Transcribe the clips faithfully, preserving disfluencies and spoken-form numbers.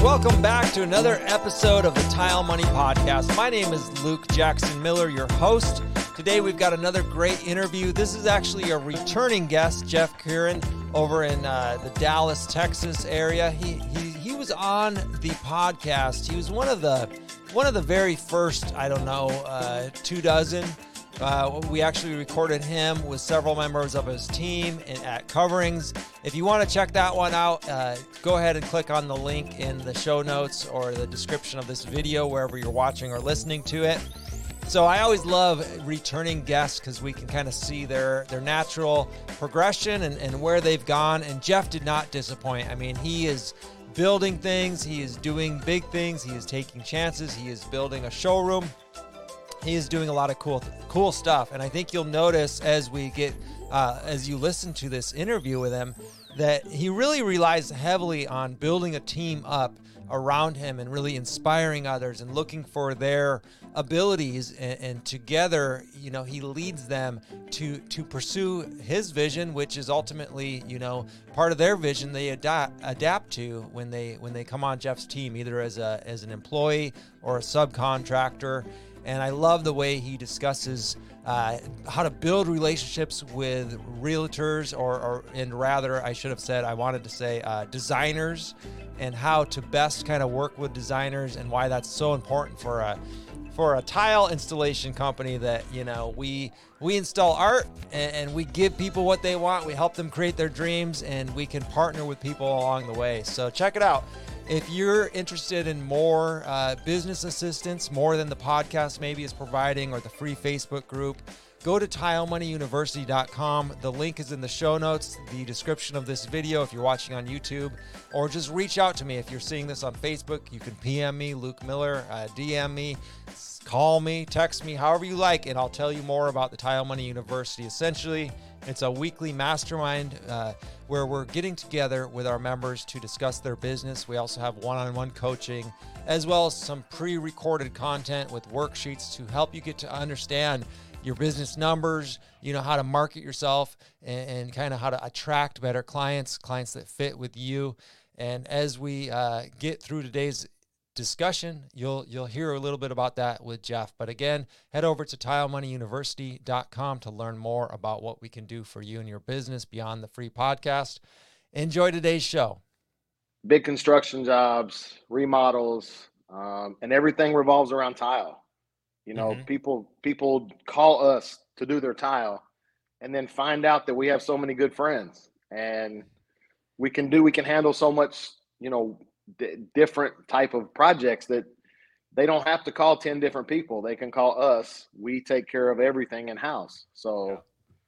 welcome back to another episode of the Tile Money Podcast. My name is Luke Jackson Miller, your host. Today we've got another great interview. This is actually a returning guest, Jeff Kieran, over in uh, the Dallas, Texas area. He, he he was on the podcast. He was one of the one of the very first, I don't know, uh, two dozen. Uh, we actually recorded him with several members of his team in, at Coverings. If you want to check that one out, uh, go ahead and click on the link in the show notes or the description of this video, wherever you're watching or listening to it. So I always love returning guests because we can kind of see their, their natural progression and, and where they've gone. And Jeff did not disappoint. I mean, he is building things. He is doing big things. He is taking chances. He is building a showroom. He is doing a lot of cool, cool stuff. And I think you'll notice as we get, uh, as you listen to this interview with him, that he really relies heavily on building a team up around him and really inspiring others and looking for their abilities. And, and together, you know, he leads them to, to pursue his vision, which is ultimately, you know, part of their vision they adapt, adapt to when they, when they come on Jeff's team, either as a, as an employee or a subcontractor. And I love the way he discusses uh, how to build relationships with realtors, or, or, and rather, I should have said, I wanted to say uh, designers, and how to best kind of work with designers, and why that's so important for a for a tile installation company. That, you know, we we install art and, and we give people what they want. We help them create their dreams, and we can partner with people along the way. So check it out. If you're interested in more uh, business assistance, more than the podcast maybe is providing, or the free Facebook group, go to tile money university dot com. The link is in the show notes, the description of this video if you're watching on YouTube, or just reach out to me. If you're seeing this on Facebook, you can P M me, Luke Miller, uh, D M me, call me, text me, however you like, and I'll tell you more about the Tile Money University. Essentially, it's a weekly mastermind uh, where we're getting together with our members to discuss their business. We also have one-on-one coaching, as well as some pre-recorded content with worksheets to help you get to understand your business numbers, you know, how to market yourself, and, and kind of how to attract better clients, clients that fit with you. And as we uh, get through today's discussion, you'll you'll hear a little bit about that with Jeff. But again, head over to tile money university dot com to learn more about what we can do for you and your business beyond the free podcast. Enjoy today's show. Big construction jobs, remodels, um, and everything revolves around tile. You know, mm-hmm. people people call us to do their tile, and then find out that we have so many good friends, and we can do we can handle so much, you know, d- different type of projects that they don't have to call ten different people. They can call us. We take care of everything in house. So,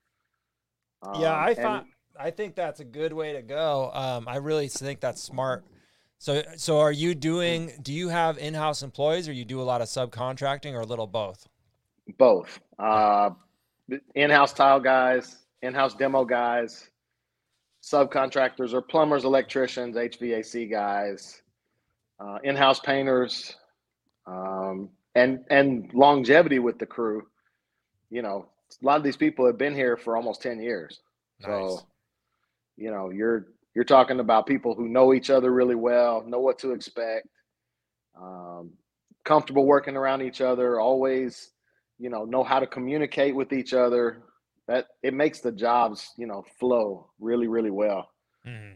um, yeah, I thought I think that's a good way to go. Um, I really think that's smart. So, so are you doing? Do you have in-house employees, or you do a lot of subcontracting, or a little both? Both. Uh, in-house tile guys, in-house demo guys, subcontractors or plumbers, electricians, H V A C guys, uh, in-house painters, um, and and longevity with the crew. You know, a lot of these people have been here for almost ten years. Nice. So, you know, you're you're talking about people who know each other really well, know what to expect, um, comfortable working around each other, always, you know, know how to communicate with each other. That it makes the jobs, you know, flow really, really well. Mm-hmm.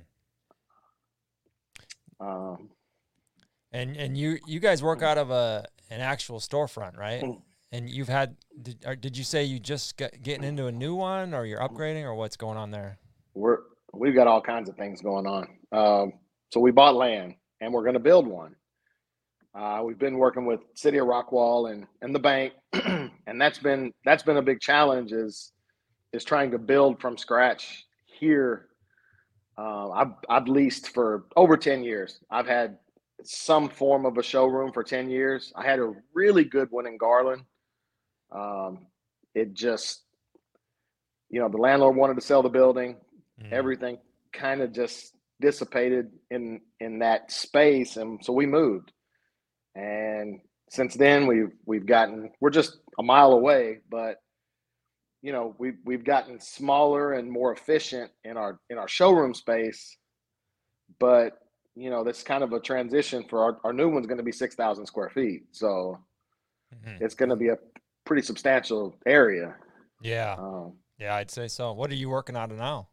Um, and and you you guys work out of a an actual storefront, right? And you've had did, or did you say you just got, getting into a new one, or you're upgrading, or what's going on there? We're we've got all kinds of things going on. Um, so we bought land, and we're going to build one. Uh, we've been working with City of Rockwall and and the bank, and that's been that's been a big challenge. Is is trying to build from scratch here. Uh, I've, I've leased for over ten years. I've had some form of a showroom for ten years. I had a really good one in Garland. Um, it just, you know, the landlord wanted to sell the building. Mm-hmm. Everything kind of just dissipated in, in that space. And so we moved. And since then we've, we've gotten, we're just a mile away, but you know, we've, we've gotten smaller and more efficient in our, in our showroom space, but you know, that's kind of a transition for our, our new one's going to be six thousand square feet. So Mm-hmm. it's going to be a pretty substantial area. Yeah. Um, Yeah, I'd say so. What are you working on now?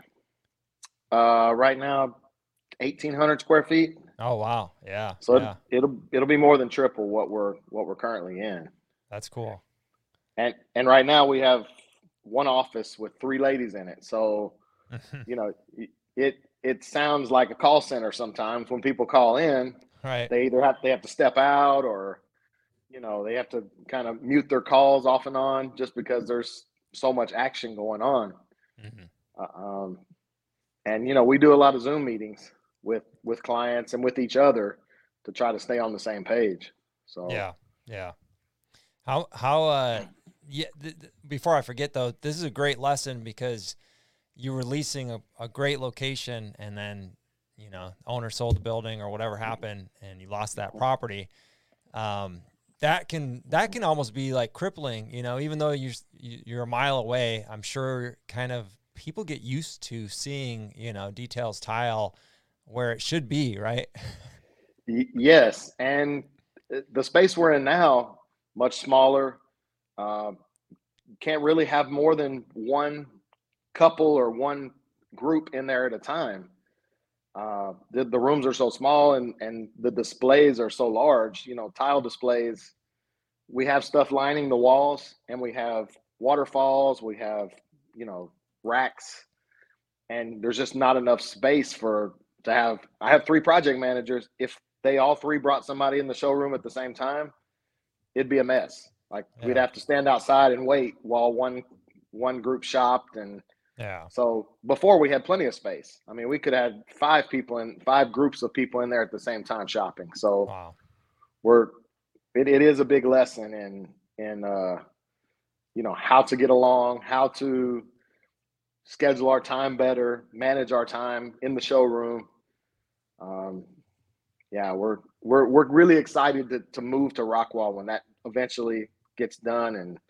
uh, right now, eighteen hundred square feet. Oh, wow. Yeah. So Yeah. it, it'll, it'll be more than triple what we're, what we're currently in. That's cool. And, and right now we have one office with three ladies in it. So, you know, it, it sounds like a call center sometimes when people call in. Right. They either have they have to step out, or you know, they have to kind of mute their calls off and on just because there's so much action going on. Mm-hmm. Uh, um, and you know, we do a lot of Zoom meetings with with clients and with each other to try to stay on the same page. So yeah, yeah. How how uh yeah. Th- th- before I forget though, this is a great lesson because you were leasing a, a great location, and then you know owner sold the building or whatever happened, and you lost that property. Um, that can that can almost be like crippling, you know. Even though you're you're a mile away, I'm sure kind of people get used to seeing you know Details Tile where it should be, right? yes, and the space we're in now, much smaller. Uh, can't really have more than one couple or one group in there at a time. Uh, the, the rooms are so small, and, and the displays are so large, you know, tile displays. We have stuff lining the walls, and we have waterfalls, we have, you know, racks, and there's just not enough space for to have. I have three project managers. If they all three brought somebody in the showroom at the same time, it'd be a mess. Like yeah. We'd have to stand outside and wait while one one group shopped. And yeah. So before we had plenty of space. I mean, we could have five people in five groups of people in there at the same time shopping. So wow. we're it, it is a big lesson in in uh you know how to get along, how to schedule our time better, manage our time in the showroom. Um yeah, we're we're we're really excited to to move to Rockwall when that eventually gets done, and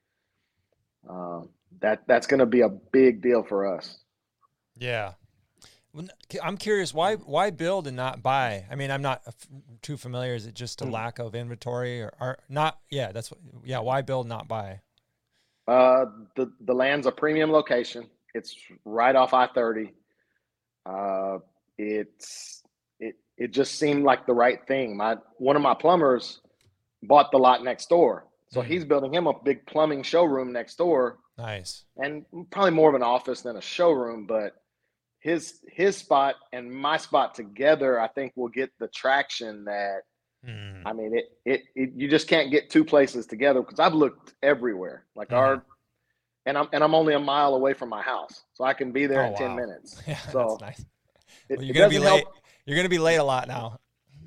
um, that that's going to be a big deal for us. Yeah, I'm curious why why build and not buy? I mean, I'm not too familiar. Is it just a lack of inventory, or, or not? Yeah, that's what. Yeah, why build not buy? Uh, the the land's a premium location. It's right off I thirty. Uh, it's it it just seemed like the right thing. My one of my plumbers bought the lot next door. So mm. he's building him a big plumbing showroom next door. Nice. And probably more of an office than a showroom, but his his spot and my spot together, I think will get the traction that mm. I mean, it, it it you just can't get two places together, because I've looked everywhere. Like mm. our and I'm and I'm only a mile away from my house. So I can be there oh, in wow. ten minutes. Yeah, so that's nice. It, well, you're gonna be late. Help. You're gonna be late a lot now.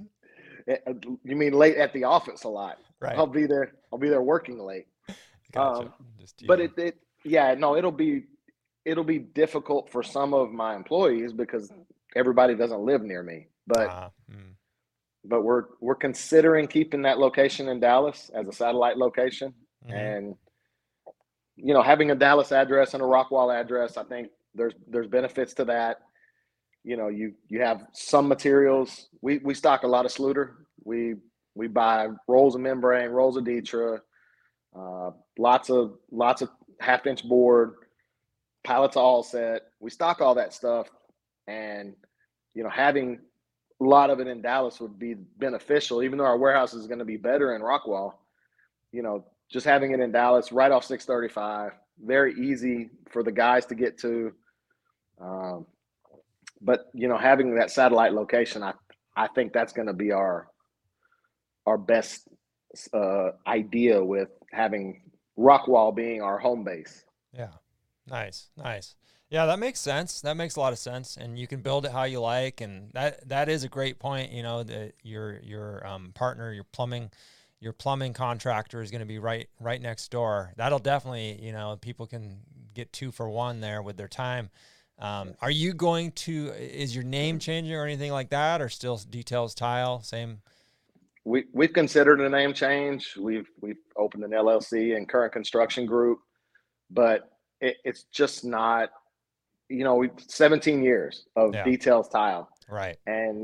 You mean late at the office a lot? Right. I'll be there. I'll be there working late. Gotcha. Um, Just, but it, it, yeah, no, it'll be, it'll be difficult for some of my employees because everybody doesn't live near me. But, uh, mm. but we're we're considering keeping that location in Dallas as a satellite location, mm-hmm. and you know, having a Dallas address and a Rockwall address, I think there's there's benefits to that. You know, you you have some materials. We we stock a lot of Sluter. We we buy rolls of membrane, rolls of Detra, uh, lots of lots of half inch board, pallets of all set. We stock all that stuff, and you know, having a lot of it in Dallas would be beneficial. Even though our warehouse is going to be better in Rockwall, you know, just having it in Dallas, right off six thirty-five, very easy for the guys to get to. Um, But, you know, having that satellite location, I, I think that's going to be our our best uh, idea, with having Rockwall being our home base. Yeah. Nice. Nice. Yeah, that makes sense. That makes a lot of sense. And you can build it how you like. And that that is a great point, you know, that your your um, partner, your plumbing, your plumbing contractor is going to be right right next door. That'll definitely, you know, people can get two for one there with their time. Um, are you going to, is your name changing or anything like that, or still Details Tile, same? We, we've considered a name change. We've, we've opened an L L C and Current Construction Group, but it, it's just not, you know, we've seventeen years of yeah. Details Tile. Right. And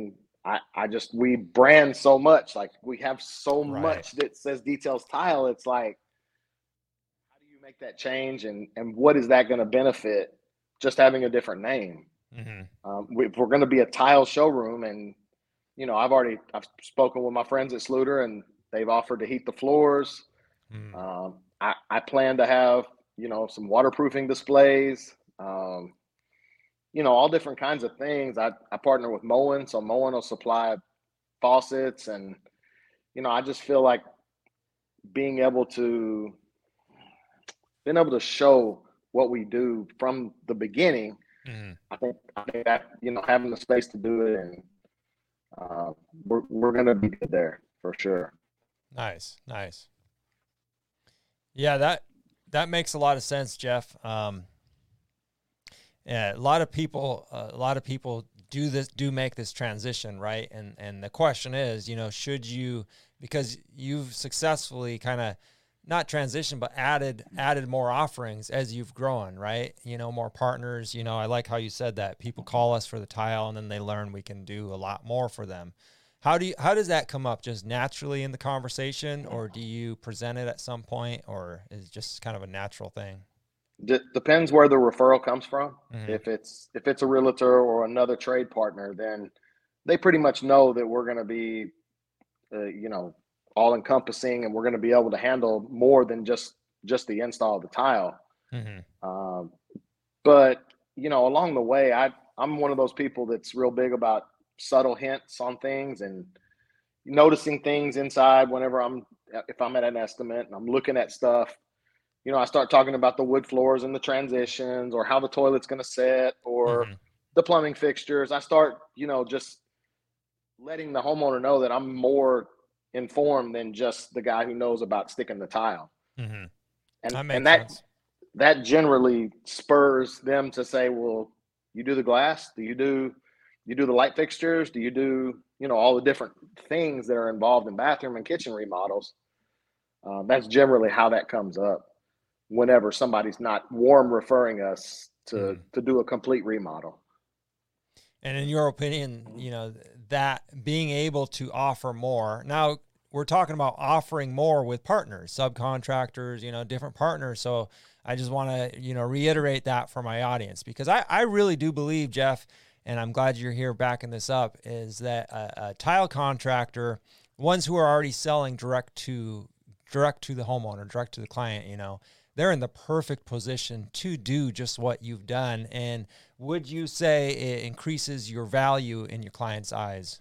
I, I just, we brand so much. Like we have so Right. much that says Details Tile. It's like, how do you make that change? And, and what is that going to benefit just having a different name? Mm-hmm. Um, we, if we're going to be a tile showroom, and, you know, I've already, I've spoken with my friends at Sluter, and they've offered to heat the floors. Mm. Um, I, I plan to have, you know, some waterproofing displays, um, you know, all different kinds of things. I, I partner with Moen, so Moen will supply faucets. And, you know, I just feel like being able to, being able to show what we do from the beginning, Mm-hmm. I think, I think that, you know, having the space to do it, and uh, we're, we're going to be good there for sure. Nice. Nice. Yeah, that, that makes a lot of sense, Jeff. Um, yeah, a lot of people, uh, a lot of people do this, do make this transition, right? And and the question is, you know, should you, because you've successfully kind of not transitioned, but added added more offerings as you've grown, right? You know, more partners. You know, I like how you said that people call us for the tile, and then they learn we can do a lot more for them. How do you, how does that come up? Just naturally in the conversation, or do you present it at some point, or is it just kind of a natural thing? D- depends where the referral comes from. Mm-hmm. If it's if it's a realtor or another trade partner, then they pretty much know that we're going to be, uh, you know, all encompassing, and we're going to be able to handle more than just just the install of the tile. Mm-hmm. Um, but you know, along the way, I I'm one of those people that's real big about subtle hints on things and noticing things inside whenever I'm, if I'm at an estimate and I'm looking at stuff. You know, I start talking about the wood floors and the transitions, or how the toilet's going to set, or Mm-hmm. the plumbing fixtures. I start, you know, just letting the homeowner know that I'm more informed than just the guy who knows about sticking the tile. Mm-hmm. And That and makes that sense. that generally spurs them to say, well, you do the glass? Do you do you do the light fixtures? Do you do, you know, all the different things that are involved in bathroom and kitchen remodels? Uh, that's generally how that comes up whenever somebody's not warm referring us to Mm-hmm. to do a complete remodel. And in your opinion, you know, that being able to offer more, now we're talking about offering more with partners, subcontractors, you know, different partners. So I just want to, you know, reiterate that for my audience, because I, I really do believe, Jeff, and I'm glad you're here backing this up, is that a, a tile contractor, ones who are already selling direct to direct to the homeowner, direct to the client, you know, they're in the perfect position to do just what you've done. And would you say it increases your value in your client's eyes?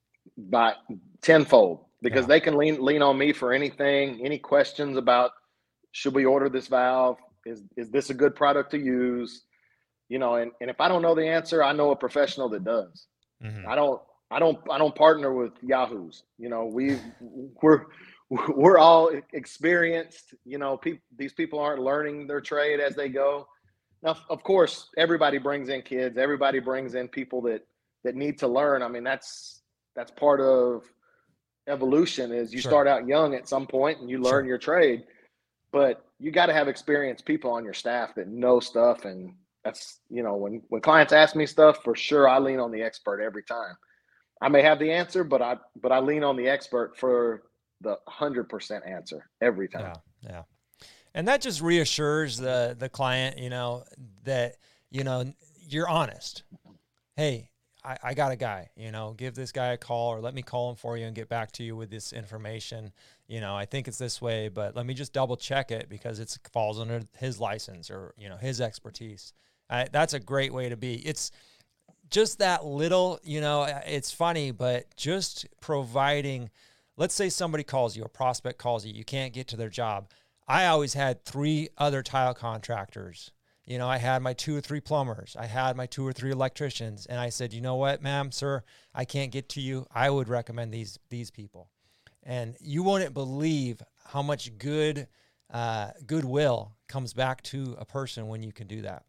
By tenfold, because Yeah. they can lean lean on me for anything, any questions about, should we order this valve? Is is this a good product to use? You know, and, and if I don't know the answer, I know a professional that does. Mm-hmm. I don't I don't I don't partner with yahoos. You know, we we're we're all experienced. You know, people these people aren't learning their trade as they go. Now, of course, everybody brings in kids. Everybody brings in people that that need to learn. I mean, that's that's part of evolution. Is you Sure. start out young at some point and you learn Sure. your trade, but you got to have experienced people on your staff that know stuff. And that's, you know, when when clients ask me stuff, for sure I lean on the expert every time. I may have the answer, but I but I lean on the expert for the one hundred percent answer every time. Yeah. Yeah. And that just reassures the the client, you know, that, you know, you're honest. Hey, I, I got a guy, you know, give this guy a call, or let me call him for you and get back to you with this information. You know, I think it's this way, but let me just double check it because it falls under his license, or, you know, his expertise. I, that's a great way to be. It's just that little, you know, it's funny, but just providing, let's say somebody calls you, a prospect calls you, you can't get to their job. I always had three other tile contractors. You know, I had my two or three plumbers. I had my two or three electricians. And I said, you know what, ma'am, sir, I can't get to you. I would recommend these these people. And you wouldn't believe how much good uh, goodwill comes back to a person when you can do that.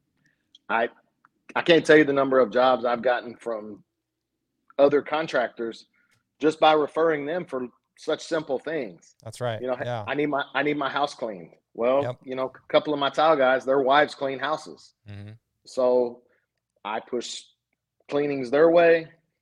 I I can't tell you the number of jobs I've gotten from other contractors just by referring them for such simple things. That's right. You know, Yeah. I need my I need my house cleaned. Well, Yep. you know, a couple of my tile guys, their wives clean houses. Mm-hmm. So I push cleanings their way.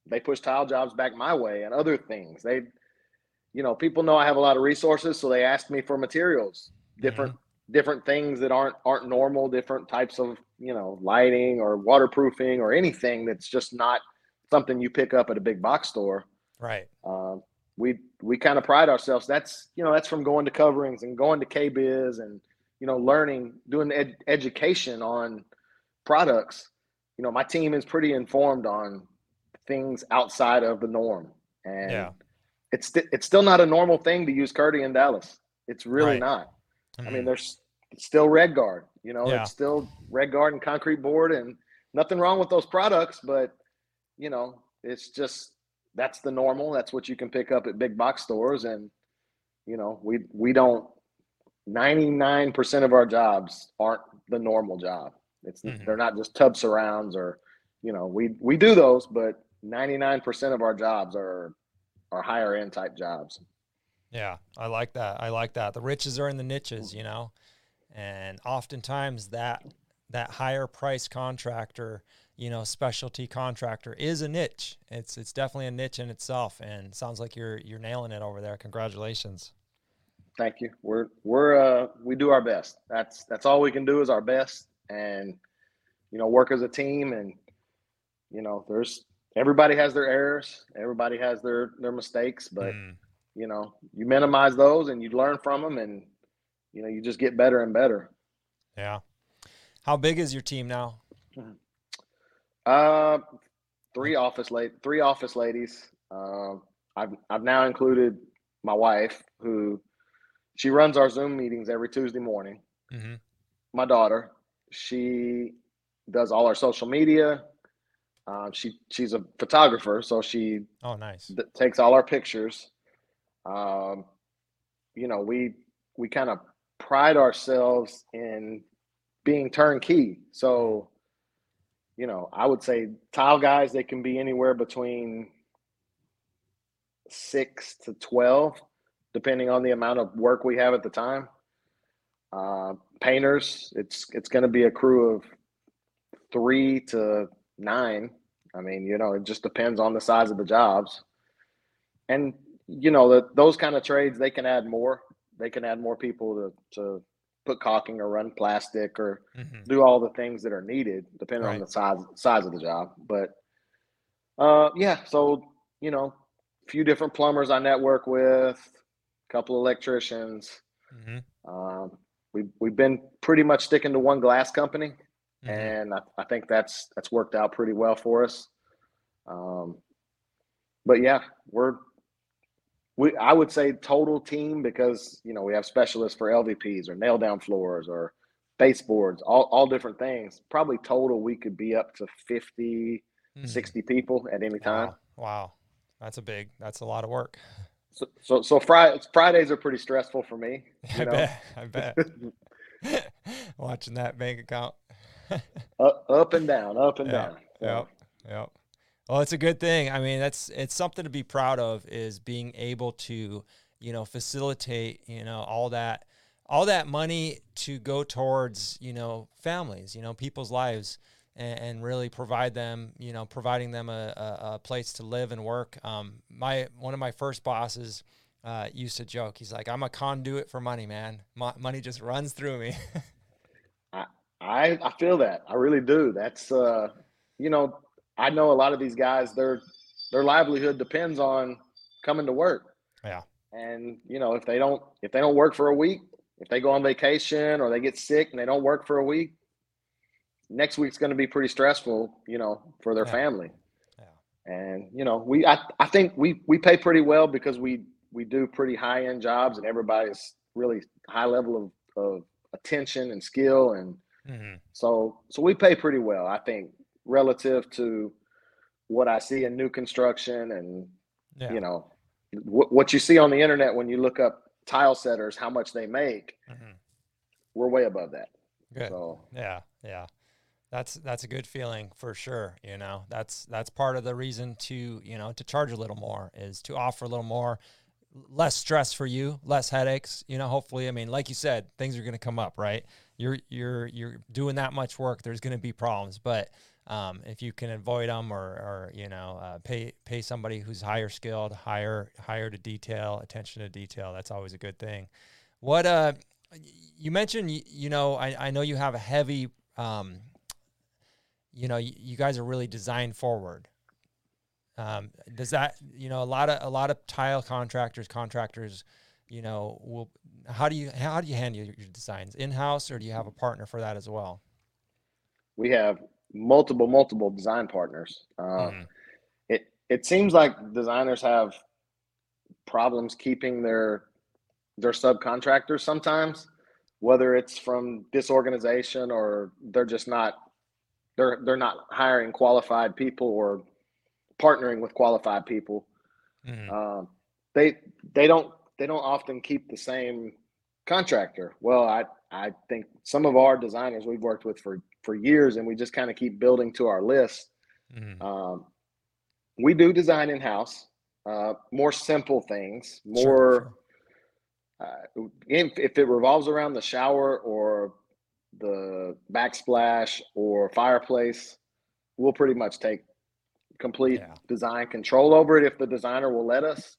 they push tile jobs back my way and other things. They, you know, people know I have a lot of resources, so they ask me for materials, different mm-hmm. different things that aren't aren't normal, different types of, you know, lighting or waterproofing or anything that's just not something you pick up at a big box store. Right. Um, we we kind of pride ourselves. That's, you know, that's from going to coverings and going to K B I Z and, you know, learning, doing ed- education on products. You know, my team is pretty informed on things outside of the norm, and yeah. it's st- it's still not a normal thing to use Kerdi in Dallas. It's really right. not. Mm-hmm. I mean, there's it's still Red Guard. You know, yeah. it's still Red Guard and concrete board, and nothing wrong with those products, but you know, it's just that's the normal. That's what you can pick up at big box stores, and you know, we we don't. ninety-nine percent of our jobs aren't the normal job. It's mm-hmm. they're not just tub surrounds or, you know, we we do those, but ninety-nine percent of our jobs are are higher end type jobs. Yeah, I like that. I like that. The riches are in the niches, you know, and oftentimes that that higher price contractor, you know, specialty contractor is a niche. It's it's definitely a niche in itself, and it sounds like you're you're nailing it over there. Congratulations. Thank you. We're we're uh we do our best. That's that's all we can do is our best, and you know, work as a team. And you know, there's everybody has their errors, everybody has their their mistakes, but mm. you know, you minimize those and you learn from them, and you know, you just get better and better. Yeah. How big is your team now? Uh, three office late three office ladies. Uh, I've I've now included my wife, who she runs our Zoom meetings every Tuesday morning. Mm-hmm. My daughter, she does all our social media. Uh, she she's a photographer, so she oh nice th- takes all our pictures. Um, you know, we we kind of pride ourselves in being turnkey. So, you know, I would say tile guys, they can be anywhere between six to twelve, depending on the amount of work we have at the time. Uh, painters, it's it's going to be a crew of three to nine. I mean, you know, it just depends on the size of the jobs. And, you know, the, those kind of trades, they can add more. They can add more people to, to put caulking or run plastic or mm-hmm. do all the things that are needed, depending right. on the size size of the job. But, uh, yeah, so, you know, a few different plumbers I network with, a couple of electricians. Mm-hmm. Um, we, we've been pretty much sticking to one glass company. Mm-hmm. And I, I think that's that's worked out pretty well for us. Um, but yeah, we're we I would say total team, because you know, we have specialists for L V Ps or nail down floors or baseboards, all all different things. Probably total we could be up to fifty, mm-hmm. sixty people at any time. Wow. Wow, that's a big that's a lot of work. So so so Friday, Fridays are pretty stressful for me. You I know? bet. I bet. Watching that bank account. up, up and down, up and yep, down. So. Yep, yep. Well, it's a good thing. I mean, that's it's something to be proud of, is being able to, you know, facilitate, you know, all that, all that money to go towards, you know, families, you know, people's lives, and, and really provide them, you know, providing them a, a, a place to live and work. Um, my one of my first bosses uh, used to joke. He's like, "I'm a conduit for money, man. Mo- money just runs through me." I, I feel that. I really do. That's, uh, you know, I know a lot of these guys, their their livelihood depends on coming to work. Yeah. And, you know, if they don't if they don't work for a week, if they go on vacation or they get sick and they don't work for a week, next week's going to be pretty stressful, you know, for their yeah. family. Yeah. And, you know, we I, I think we we pay pretty well, because we we do pretty high end jobs, and everybody's really high level of, of attention and skill, and mm-hmm. So, so we pay pretty well, I think, relative to what I see in new construction, and yeah. you know, w- what you see on the internet when you look up tile setters, how much they make. Mm-hmm. We're way above that. Good. So, yeah, yeah, that's that's a good feeling for sure. You know, that's that's part of the reason to you know to charge a little more, is to offer a little more. Less stress for you, less headaches, you know, hopefully. I mean, like you said, things are going to come up, right? You're, you're, you're doing that much work. There's going to be problems, but Um, if you can avoid them, or, or you know, uh, pay pay somebody who's higher skilled, higher higher to detail, attention to detail, that's always a good thing. What uh, you mentioned, you, you know, I, I know you have a heavy, um, you know, you, you guys are really design forward. Um, does that, you know, a lot of a lot of tile contractors, contractors, you know, will how do you how do you handle your, your designs in house, or do you have a partner for that as well? We have multiple multiple design partners. Uh, Mm-hmm. it it seems like designers have problems keeping their their subcontractors sometimes, whether it's from disorganization or they're just not they're they're not hiring qualified people or partnering with qualified people. Mm-hmm. Um, they they don't they don't often keep the same contractor. Well, I I think some of our designers we've worked with for for years, and we just kind of keep building to our list. Mm-hmm. Um, we do design in house, uh, more simple things, Sure, more sure. uh, if, if it revolves around the shower or the backsplash or fireplace, we'll pretty much take complete Yeah. design control over it if the designer will let us.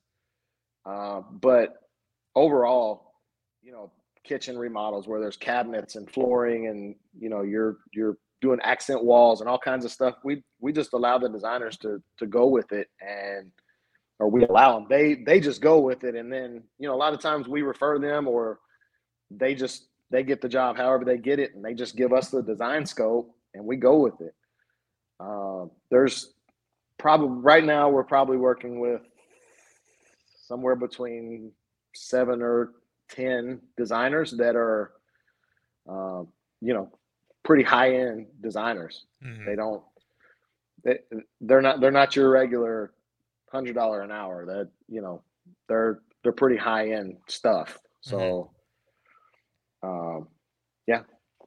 Uh, but overall, you know, kitchen remodels where there's cabinets and flooring, and you know, you're you're doing accent walls and all kinds of stuff. We we just allow the designers to to go with it, and or we allow them. They they just go with it, and then you know, a lot of times we refer them, or they just they get the job however they get it, and they just give us the design scope, and we go with it. Uh, there's probably right now we're probably working with somewhere between seven or ten designers that are, uh, you know, pretty high end designers. Mm-hmm. They don't, they, they're not, they're not your regular hundred dollar an hour. That you know, they're they're pretty high end stuff. Mm-hmm. So, um, yeah,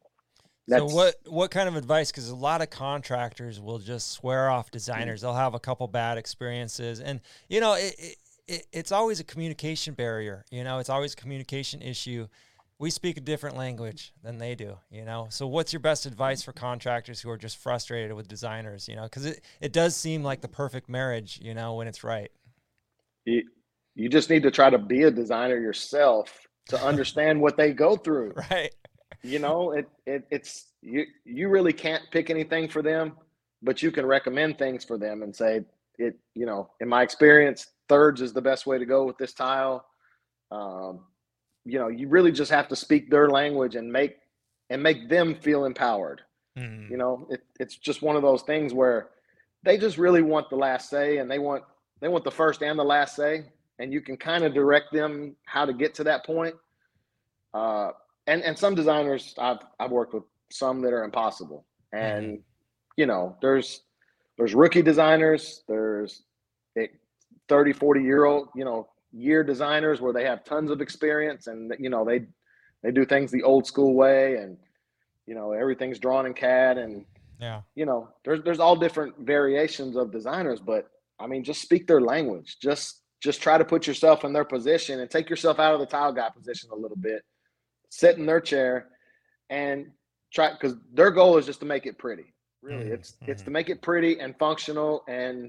So that's what what kind of advice? Because a lot of contractors will just swear off designers. They'll have a couple bad experiences, and you know it, it, it it's always a communication barrier. You know, it's always a communication issue. We speak a different language than they do. You know, so what's your best advice for contractors who are just frustrated with designers? You know, because it it does seem like the perfect marriage. You know, when it's right. you, you just need to try to be a designer yourself to understand what they go through. Right. You know, it, it it's you you really can't pick anything for them, but you can recommend things for them and say it, you know, in my experience, thirds is the best way to go with this tile. Um, you know, you really just have to speak their language and make and make them feel empowered. Mm-hmm. You know, it, it's just one of those things where they just really want the last say, and they want they want the first and the last say, and you can kind of direct them how to get to that point. Uh, and and some designers I've I've worked with some that are impossible, Mm-hmm. and you know, there's there's rookie designers, there's thirty, forty year old, you know, year designers where they have tons of experience, and you know, they they do things the old school way, and you know, everything's drawn in C A D, and Yeah. you know, there's there's all different variations of designers, but I mean, just speak their language. Just just try to put yourself in their position and take yourself out of the tile guy position a little bit. Sit in their chair and try, because their goal is just to make it pretty. Really, it's it's Mm-hmm. to make it pretty and functional, and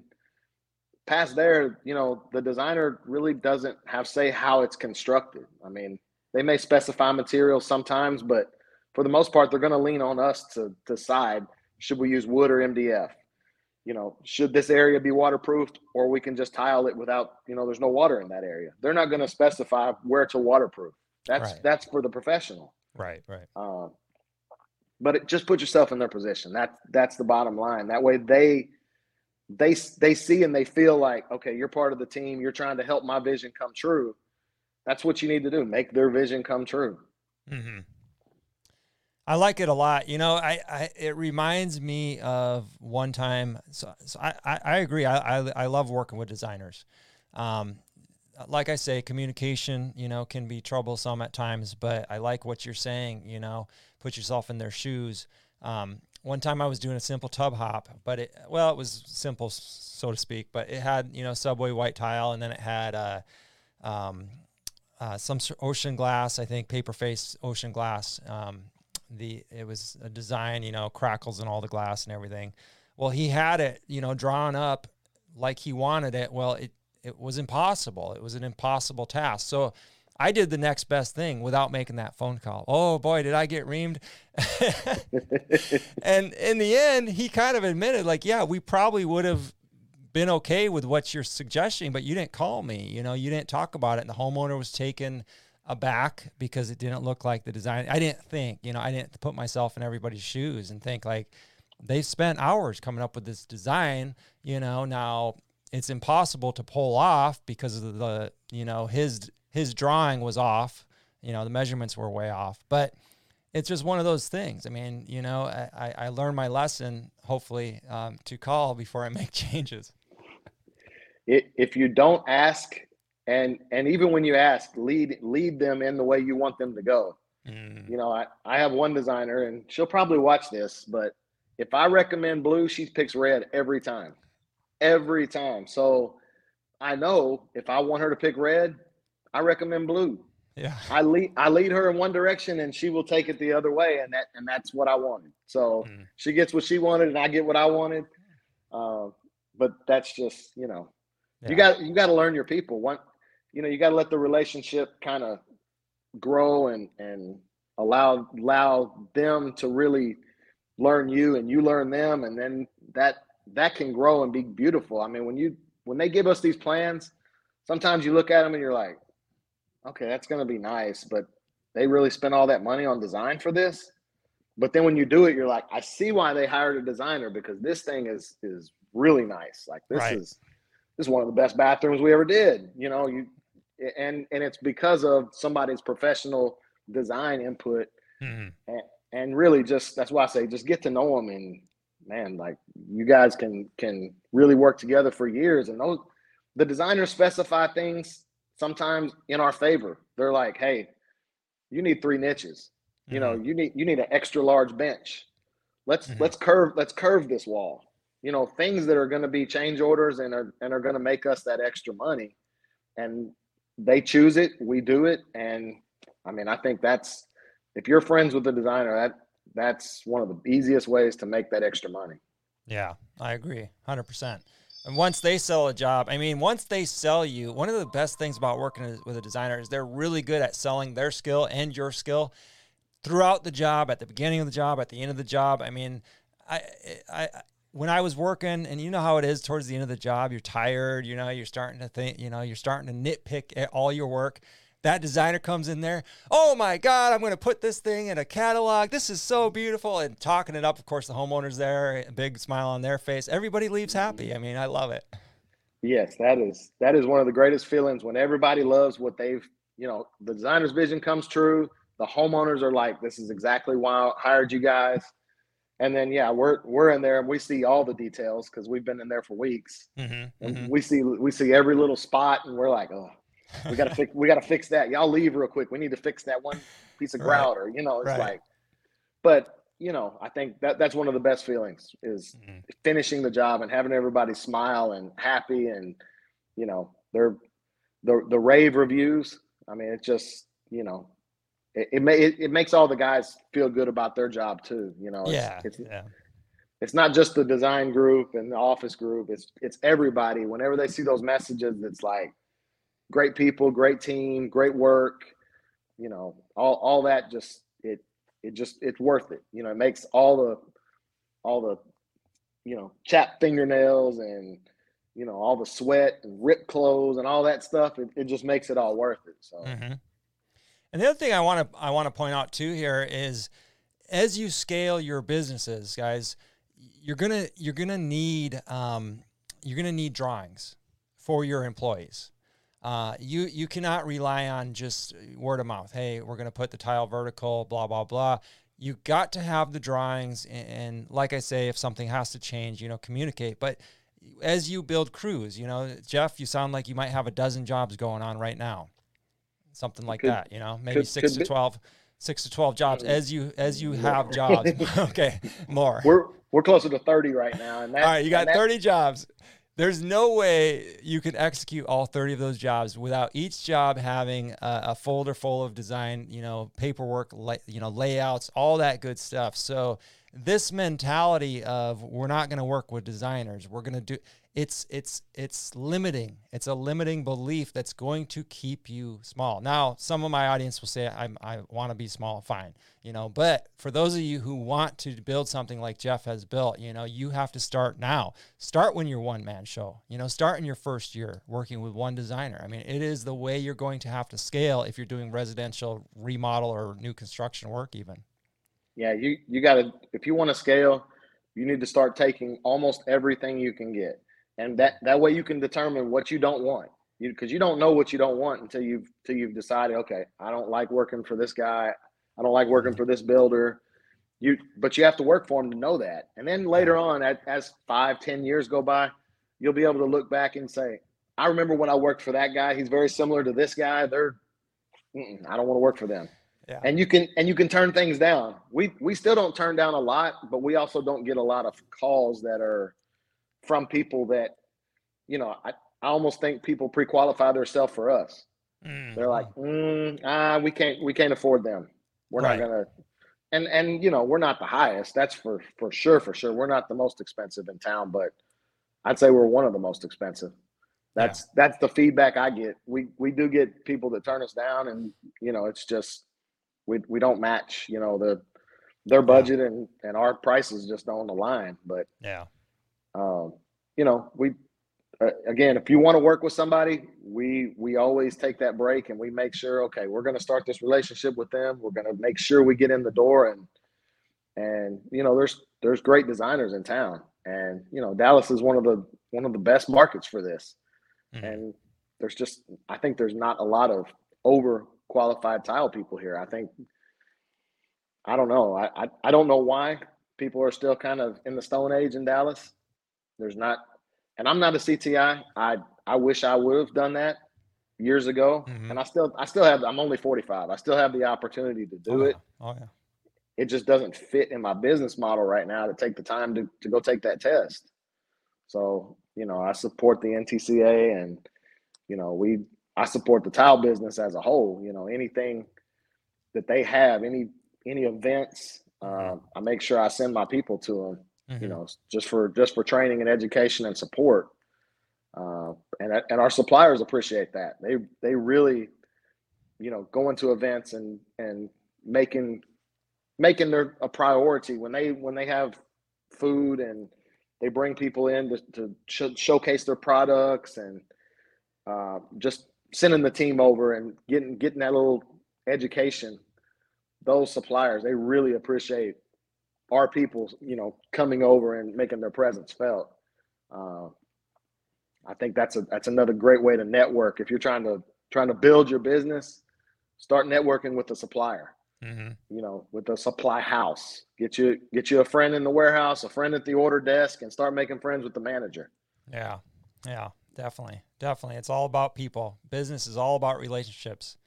past there, you know, the designer really doesn't have say how it's constructed. I mean, they may specify materials sometimes, but for the most part, they're going to lean on us to decide, should we use wood or M D F? You know, should this area be waterproofed, or we can just tile it without, you know, there's no water in that area. They're not going to specify where to waterproof. That's Right. that's for the professional. Right. Right. Um, but it, just put yourself in their position. That that's the bottom line. That way they they they see and they feel like, okay, you're part of the team. You're trying to help my vision come true. That's what you need to do. Make their vision come true. Mm-hmm. I like it a lot. You know, I, I it reminds me of one time. So, so I, I, I agree. I, I I love working with designers. Um, like I say, communication, you know, can be troublesome at times, but I like what you're saying. You know, put yourself in their shoes. Um, one time I was doing a simple tub hop, but it well, it was simple, so to speak, but it had, you know, Subway white tile, and then it had uh, um, uh, some ocean glass, I think paper face ocean glass. Um, the it was a design, you know, crackles in all the glass and everything. Well, he had it, you know, drawn up like he wanted it. Well, it, it was impossible. It was an impossible task. So I did the next best thing without making that phone call. Oh boy, did I get reamed. And in the end, he kind of admitted, like, yeah, we probably would have been okay with what you're suggesting, but you didn't call me, you know, you didn't talk about it. And the homeowner was taken aback because it didn't look like the design. I didn't think, you know, I didn't put myself in everybody's shoes and think like they spent hours coming up with this design, you know, now it's impossible to pull off because of the, you know, his, his drawing was off, you know, the measurements were way off, but it's just one of those things. I mean, you know, I, I learned my lesson, hopefully, um, to call before I make changes. If you don't ask, and and even when you ask, lead lead them in the way you want them to go. Mm. You know, I, I have one designer, and she'll probably watch this, but if I recommend blue, she picks red every time. Every time. So I know if I want her to pick red, I recommend blue. Yeah. I lead I lead her in one direction and she will take it the other way, and that and that's what I wanted. So mm. she gets what she wanted and I get what I wanted. Uh, but that's just, you know, yeah. you got you got to learn your people. One, you know, you got to let the relationship kind of grow and and allow allow them to really learn you and you learn them, and then that that can grow and be beautiful. I mean, when you when they give us these plans, sometimes you look at them and you're like, okay, that's going to be nice, but they really spent all that money on design for this. But then when you do it, you're like, I see why they hired a designer, because this thing is is really nice. Like this right. is this is one of the best bathrooms we ever did. You know, you and and it's because of somebody's professional design input. Mm-hmm. And, and really just that's why I say just get to know them, and man, like you guys can can really work together for years. And those the designers specify things sometimes in our favor. They're like, hey, you need three niches. You know, you need you need an extra large bench. Let's mm-hmm. let's curve let's curve this wall. You know, things that are going to be change orders and are and are going to make us that extra money. And they choose it, we do it, and I mean, I think that's if you're friends with the designer, that that's one of the easiest ways to make that extra money. Yeah, I agree, one hundred percent. And once they sell a job, I mean, once they sell you, one of the best things about working with a designer is they're really good at selling their skill and your skill throughout the job, at the beginning of the job, at the end of the job. I mean, I, I, when I was working, and you know how it is towards the end of the job, you're tired, you know, you're starting to think, you know, you're starting to nitpick at all your work. That designer comes in there, oh my God, I'm going to put this thing in a catalog. This is so beautiful. And talking it up, of course, the homeowner's there, a big smile on their face. Everybody leaves happy. I mean, I love it. Yes, that is, that is one of the greatest feelings when everybody loves what they've, you know, the designer's vision comes true. The homeowners are like, this is exactly why I hired you guys. And then, yeah, we're, we're in there and we see all the details because we've been in there for weeks. Mm-hmm, and mm-hmm. we see, we see every little spot and we're like, oh, we got to fix, we got to fix that. Y'all leave real quick. We need to fix that one piece of grout, right. or, you know, it's right. like, but you know, I think that that's one of the best feelings is mm-hmm. finishing the job and having everybody smile and happy. And, you know, they're the, the rave reviews. I mean, it's just, you know, it, it may, it, it makes all the guys feel good about their job too. You know, it's, yeah, it's, yeah. it's not just the design group and the office group. It's, it's everybody. Whenever they see those messages, it's like, great people, great team, great work, you know, all, all that just, it, it just, it's worth it. You know, it makes all the, all the, you know, chapped fingernails and, you know, all the sweat and ripped clothes and all that stuff. It, it just makes it all worth it. So, mm-hmm. And the other thing I want to, I want to point out too here is as you scale your businesses, guys, you're going to, you're going to need, um, you're going to need drawings for your employees. Uh, you, you cannot rely on just word of mouth. Hey, we're going to put the tile vertical, blah, blah, blah. You got to have the drawings. And, and like I say, if something has to change, you know, communicate. But as you build crews, you know, Jeff, you sound like you might have a dozen jobs going on right now. Something like could, that, you know, maybe could, six could to twelve, six to twelve jobs as you, as you have jobs. Okay. More. We're, we're closer to thirty right now. And that, all right. You got that, thirty jobs. There's no way you could execute all thirty of those jobs without each job having a, a folder full of design, you know, paperwork, lay, you know, layouts, all that good stuff. So this mentality of we're not going to work with designers, we're going to do it's it's it's limiting. It's a limiting belief that's going to keep you small. Now, some of my audience will say I I want to be small, fine, you know. But for those of you who want to build something like Jeff has built, you know, you have to start now. Start when you're one man show. You know, start in your first year working with one designer. I mean, it is the way you're going to have to scale if you're doing residential remodel or new construction work, even. Yeah, you you got to if you want to scale, you need to start taking almost everything you can get. And that, that way you can determine what you don't want. You because you don't know what you don't want until you've until you've decided, okay, I don't like working for this guy. I don't like working for this builder. You but you have to work for them to know that. And then later on, as, as five, ten years go by, you'll be able to look back and say, I remember when I worked for that guy. He's very similar to this guy. They're I don't want to work for them. Yeah. And you can and you can turn things down. We we still don't turn down a lot, but we also don't get a lot of calls that are from people that, you know, I, I almost think people pre-qualify themselves for us. Mm-hmm. They're like, mm, ah, we can't, we can't afford them. We're right. not gonna, and and you know, we're not the highest. That's for for sure, for sure. We're not the most expensive in town, but I'd say we're one of the most expensive. That's yeah. that's the feedback I get. We we do get people that turn us down, and you know, it's just we we don't match, you know, the their budget yeah. and and our prices just don't align. But yeah. Um, you know, we uh, again, if you want to work with somebody, we we always take that break and we make sure, okay, we're going to start this relationship with them. We're going to make sure we get in the door, and and you know, there's there's great designers in town, and you know, Dallas is one of the one of the best markets for this. Mm-hmm. And there's just, I think there's not a lot of overqualified tile people here. I think, I don't know, I I, I don't know why people are still kind of in the Stone Age in Dallas. There's not, and I'm not a C T I. I I wish I would have done that years ago, mm-hmm. and I still I still have. I'm only forty-five. I still have the opportunity to do oh, it. Yeah. Oh yeah. It just doesn't fit in my business model right now to take the time to to go take that test. So you know, I support the N T C A, and you know, we I support the tile business as a whole. You know, anything that they have, any any events, mm-hmm. uh, I make sure I send my people to them. Mm-hmm. You know, just for just for training and education and support, uh, and and our suppliers appreciate that. They they really, you know, going to events and and making making their a priority when they when they have food and they bring people in to, to sh- showcase their products, and uh, just sending the team over and getting getting that little education. Those suppliers, they really appreciate our people, you know, coming over and making their presence felt. Uh, I think that's a that's another great way to network. If you're trying to trying to build your business, start networking with the supplier. Mm-hmm. You know, with the supply house. Get you get you a friend in the warehouse, a friend at the order desk, and start making friends with the manager. Yeah, yeah, definitely, definitely. It's all about people. Business is all about relationships.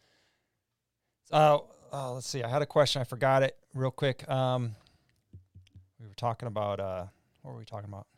Uh, uh let's see. I had a question. I forgot it real quick. Um. We were talking about, uh, what were we talking about?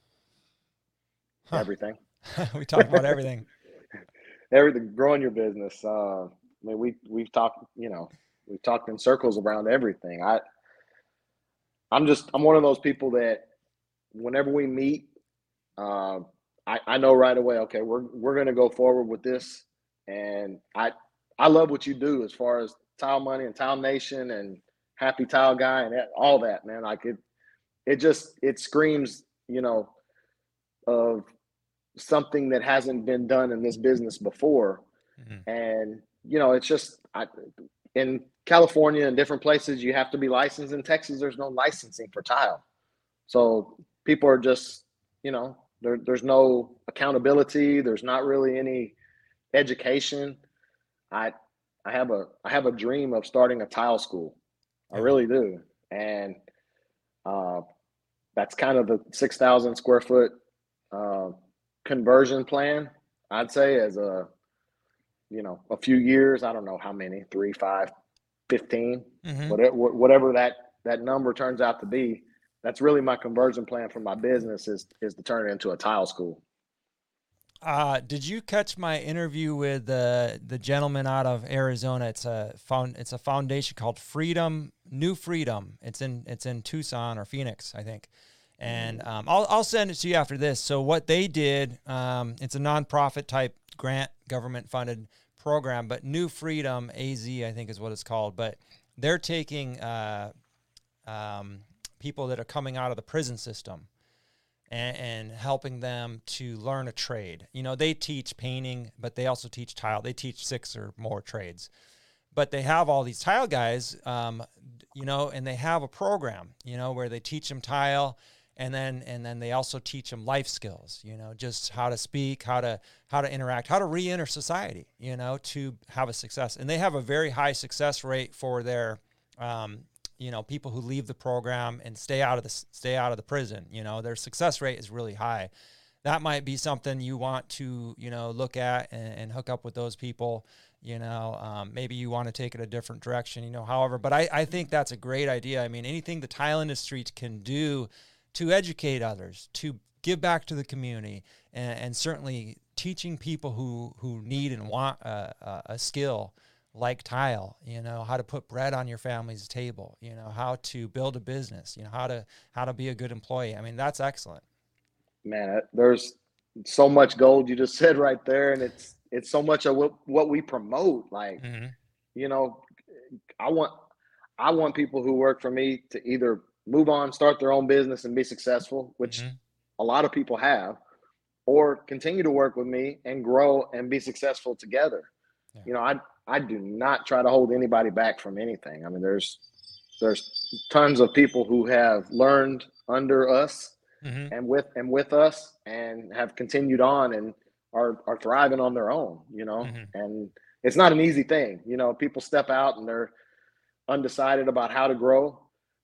Huh. Everything. We talked about everything. Everything, growing your business. Uh, I mean, we, we've talked, you know, we've talked in circles around everything. I, I'm just, I'm one of those people that whenever we meet, uh, I, I know right away, okay, we're, we're going to go forward with this. And I, I love what you do as far as Tile Money and Tile Nation and Happy Tile Guy and all that, man. Like it, it just, it screams, you know, of something that hasn't been done in this business before. Mm-hmm. And, you know, it's just, I, in California and different places, you have to be licensed. In Texas, there's no licensing for tile. So people are just, you know, there, there's no accountability. There's not really any education. I, I have a, I have a dream of starting a tile school. I really do. And uh, that's kind of the six thousand square foot uh, conversion plan, I'd say, as a, you know, a few years. I don't know how many, three, five, fifteen, mm-hmm. whatever, whatever that, that number turns out to be. That's really my conversion plan for my business is, is to turn it into a tile school. Uh, did you catch my interview with the the gentleman out of Arizona? It's a found it's a foundation called Freedom New Freedom. It's in it's in Tucson or Phoenix, I think. And um, I'll I'll send it to you after this. So what they did, um, it's a nonprofit type grant, government funded program, but New Freedom A Z, I think is what it's called. But they're taking uh, um, people that are coming out of the prison system and, and helping them to learn a trade. You know, they teach painting, but they also teach tile. They teach six or more trades. But they have all these tile guys, um, you know, and they have a program, you know, where they teach them tile, and then and then they also teach them life skills, you know, just how to speak, how to how to interact, how to re-enter society, you know, to have a success. And they have a very high success rate for their, um, you know, people who leave the program and stay out of the stay out of the prison. You know, their success rate is really high. That might be something you want to, you know, look at and, and hook up with those people. You know, um, maybe you want to take it a different direction, you know, however, but I, I think that's a great idea. I mean, anything the tile industry can do to educate others, to give back to the community, and, and certainly teaching people who, who need and want a, a, a skill like tile, you know, how to put bread on your family's table, you know, how to build a business, you know, how to, how to be a good employee. I mean, that's excellent. Man, there's so much gold you just said right there. And it's, it's so much of what, what we promote. Like, Mm-hmm. you know, I want, I want people who work for me to either move on, start their own business and be successful, which Mm-hmm. a lot of people have, or continue to work with me and grow and be successful together. Yeah. You know, I, I do not try to hold anybody back from anything. I mean, there's, there's tons of people who have learned under us Mm-hmm. and with, and with us and have continued on and are, are thriving on their own, you know, Mm-hmm. and it's not an easy thing. You know, people step out and they're undecided about how to grow,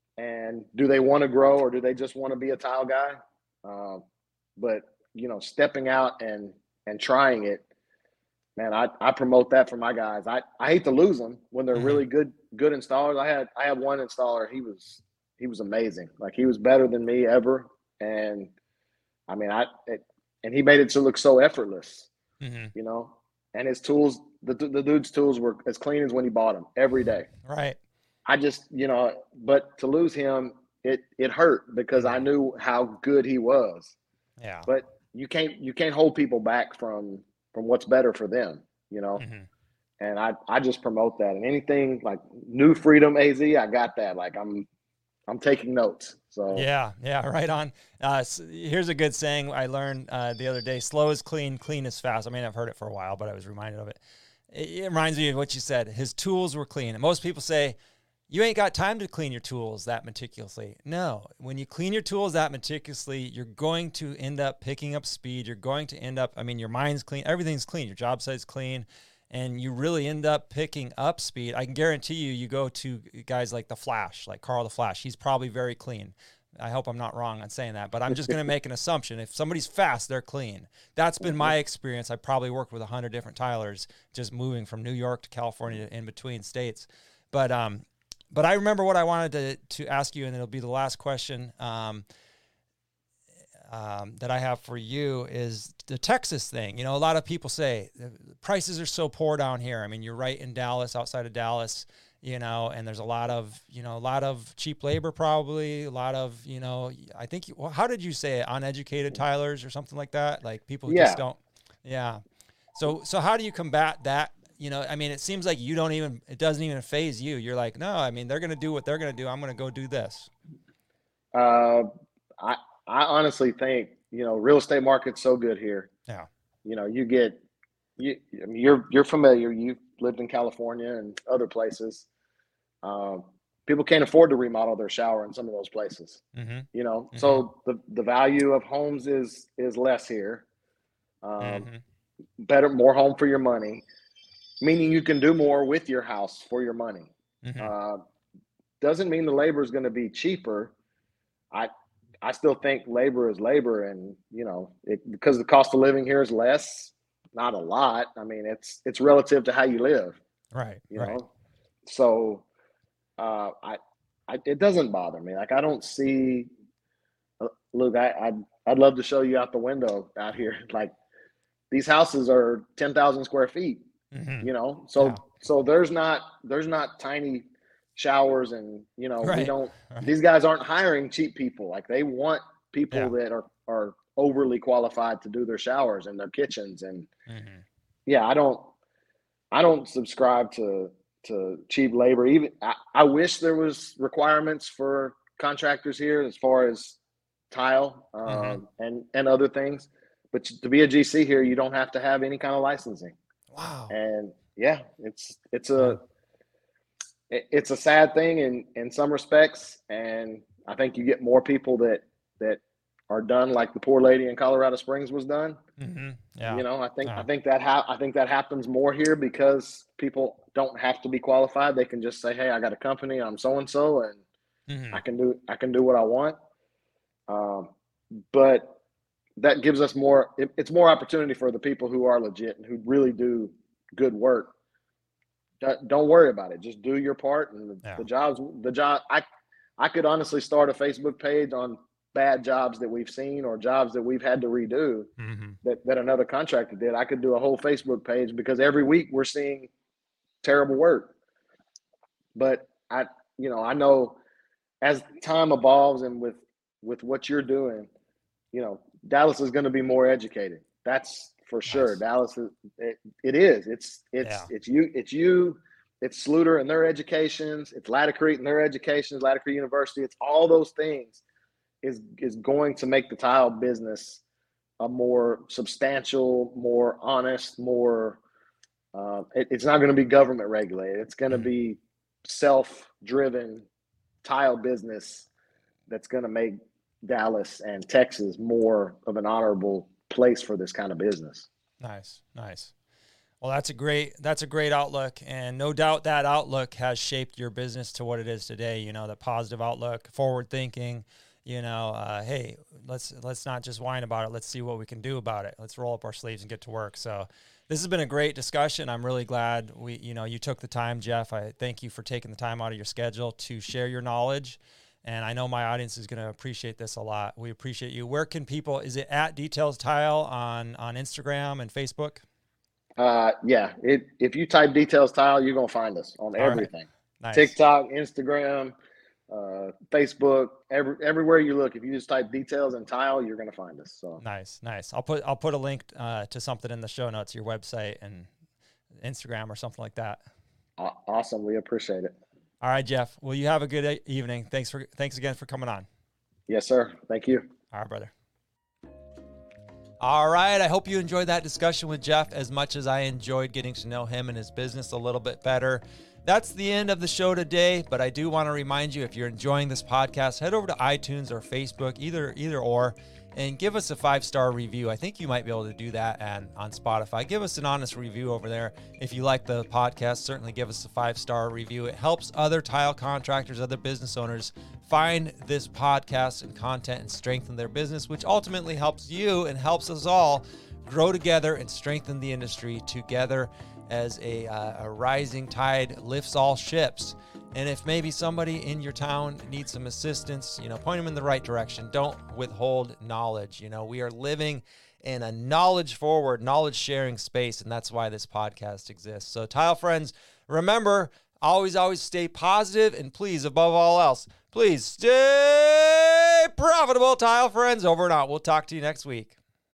and do they want to grow or do they just want to be a tile guy? Uh, but you know, stepping out and and trying it, man, I, I promote that for my guys. I, I hate to lose them when they're Mm-hmm. really good good installers. I had I had one installer. He was he was amazing. Like he was better than me ever, and I mean I it, and he made it to look so effortless, Mm-hmm. you know. And his tools, the the dude's tools were as clean as when he bought them every day. Right. I just, you know, but to lose him, it it hurt because I Mm-hmm. knew how good he was. Yeah. But you can't you can't hold people back from from what's better for them, you know. Mm-hmm. And I I just promote that. And anything like New Freedom A Z, I got that. Like I'm I'm taking notes. So Yeah, yeah, right on. Uh, s here's a good saying I learned uh, the other day: "Slow is clean, clean is fast." I mean, I've heard it for a while, but I was reminded of it. It, it reminds me of what you said. His tools were clean. And most people say, "You ain't got time to clean your tools that meticulously." No, when you clean your tools that meticulously, you're going to end up picking up speed. You're going to end up. I mean, your mind's clean. Everything's clean. Your job site's clean. And you really end up picking up speed. I can guarantee you, you go to guys like the Flash, like Carl the Flash. He's probably very clean. I hope I'm not wrong on saying that, but I'm just going to make an assumption. If somebody's fast, they're clean. That's been my experience. I probably worked with a hundred different tilers, just moving from New York to California to in between states. But um, but I remember what I wanted to to ask you, and it'll be the last question. Um, Um, that I have for you is the Texas thing. You know, a lot of people say the prices are so poor down here. I mean, you're right in Dallas, outside of Dallas, you know, and there's a lot of, you know, a lot of cheap labor, probably a lot of, you know, I think, well, how did you say it? Uneducated tilers or something like that? Like people who yeah. just don't. Yeah. So, so how do you combat that? You know, I mean, it seems like you don't even, it doesn't even phase you. You're like, no, I mean, they're going to do what they're going to do. I'm going to go do this. Uh I I honestly think, you know, real estate market's so good here. Yeah. You know, you get you I mean, you're you're familiar. You've lived in California and other places. Um, people can't afford to remodel their shower in some of those places. Mm-hmm. You know, Mm-hmm. so the the value of homes is is less here. Um, Mm-hmm. better, more home for your money, meaning you can do more with your house for your money. Mm-hmm. Uh, doesn't mean the labor is going to be cheaper. I I still think labor is labor, and you know, it, because the cost of living here is less, not a lot. I mean, it's it's relative to how you live. Right. You Right. know, so uh, I, I it doesn't bother me. Like I don't see. uh, Look, I I'd, I'd love to show you out the window out here. Like these houses are ten thousand square feet, Mm-hmm. you know, so Yeah. so there's not there's not tiny showers, and you know, Right. we don't Right. these guys aren't hiring cheap people. Like, they want people Yeah. that are are overly qualified to do their showers and their kitchens. And Mm-hmm. yeah, I don't I don't subscribe to to cheap labor. Even I, I wish there was requirements for contractors here as far as tile, Mm-hmm. um, and and other things. But to be a G C here, you don't have to have any kind of licensing. Wow. And yeah, it's it's Yeah. a it- it's a sad thing in in some respects. And I think you get more people that that are done like the poor lady in Colorado Springs was done. Mm-hmm. Yeah. You know, I think I Yeah. think that ha- I think that happens more here because people don't have to be qualified. They can just say, "Hey, I got a company. I'm so and so, and Mm-hmm. I can do I can do what I want." Um, but that gives us more. It, it's more opportunity for the people who are legit and who really do good work. Don't, don't worry about it. Just do your part, and the, Yeah. the jobs. The job. I I could honestly start a Facebook page on bad jobs that we've seen or jobs that we've had to redo Mm-hmm. that, that another contractor did. I could do a whole Facebook page because every week we're seeing terrible work. But I, you know, I know as time evolves and with with what you're doing, you know, Dallas is going to be more educated. That's for sure. Nice. Dallas is it, it is. It's it's Yeah. it's you it's you it's Sluter and their educations, it's Laticrete and their educations, Laticrete University. It's all those things is is going to make the tile business a more substantial, more honest, more. Uh, it, it's not going to be government regulated. It's going to Mhm. be self-driven tile business that's going to make Dallas and Texas more of an honorable place for this kind of business. Nice, nice. Well, that's a great that's a great outlook, and no doubt that outlook has shaped your business to what it is today. You know, the positive outlook, forward thinking. You know, uh, hey, let's let's not just whine about it. Let's see what we can do about it. Let's roll up our sleeves and get to work. So, this has been a great discussion. I'm really glad we, you know, you took the time, Jeff. I thank you for taking the time out of your schedule to share your knowledge. And I know my audience is going to appreciate this a lot. We appreciate you. Where can people? Is it at Details Tile on on Instagram and Facebook? Uh, yeah, it, if you type Details Tile, you're gonna find us on All right. everything. Nice. TikTok, Instagram, uh, Facebook, every, everywhere you look. If you just type Details and Tile, you're gonna find us. So Nice, nice. I'll put I'll put a link uh, to something in the show notes, your website and Instagram or something like that. aw- awesome, we appreciate it. All right, Jeff. Well, you have a good evening. Thanks for thanks again for coming on. Yes, sir. Thank you. All right, brother. All right. I hope you enjoyed that discussion with Jeff as much as I enjoyed getting to know him and his business a little bit better. That's the end of the show today, but I do want to remind you, if you're enjoying this podcast, head over to iTunes or Facebook, either either or, and give us a five-star review. I think you might be able to do that and on Spotify. Give us an honest review over there. If you like the podcast, certainly give us a five-star review. It helps other tile contractors, other business owners find this podcast and content and strengthen their business, which ultimately helps you and helps us all grow together and strengthen the industry together as a, uh, a rising tide lifts all ships. And if maybe somebody in your town needs some assistance, you know, point them in the right direction. Don't withhold knowledge. You know, we are living in a knowledge forward, knowledge sharing space, and that's why this podcast exists. So, tile friends, remember, always, always stay positive, and please, above all else, please stay profitable, tile friends. Over and out. We'll talk to you next week.